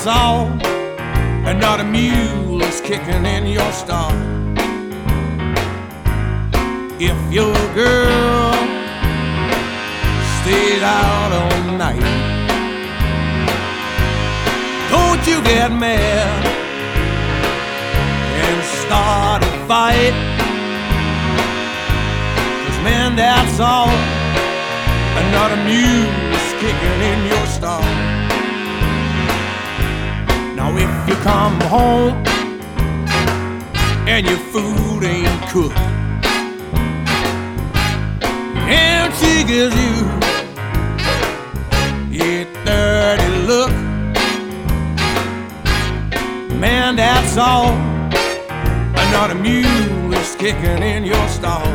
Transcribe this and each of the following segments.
that's all. Another mule is kicking in your stall. If your girl stayed out all night, don't you get mad and start a fight. 'Cause man, that's all. Another mule is kicking in your stall. Now if you come home and your food ain't cooked, and she gives you a dirty look, man, that's all. Another mule is kicking in your stall.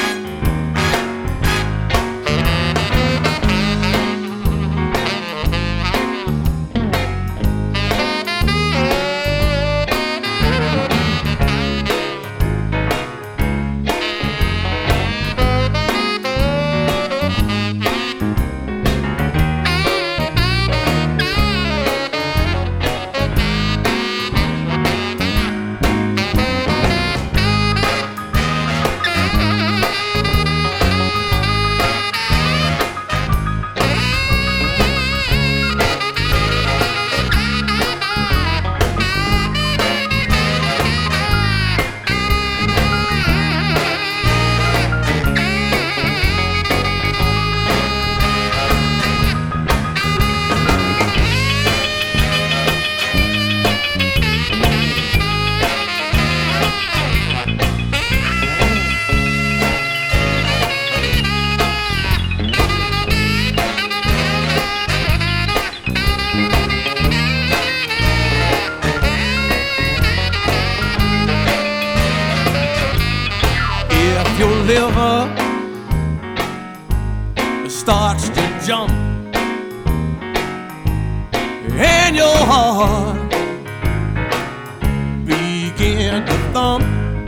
Your liver starts to jump and your heart begin to thump,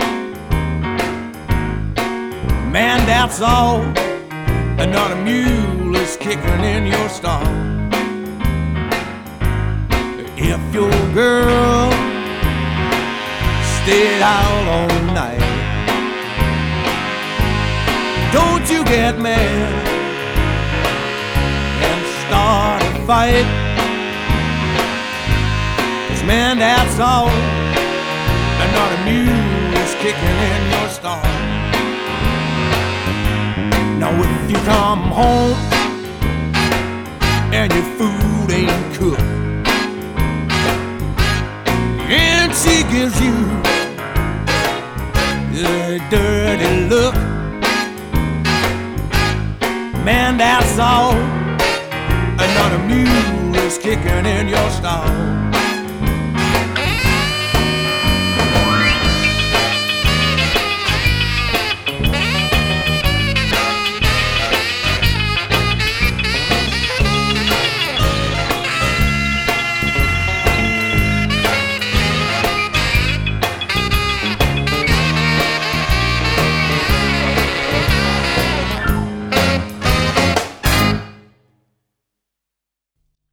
man, that's all. Another mule is kicking in your stall. If your girl stayed out all night, don't you get mad and start a fight. 'Cause man, that's all. Another mule is kicking in your stall. Now if you come home and your food ain't cooked, and she gives you a dirty look, man, that's all. Another mule is kicking in your stall.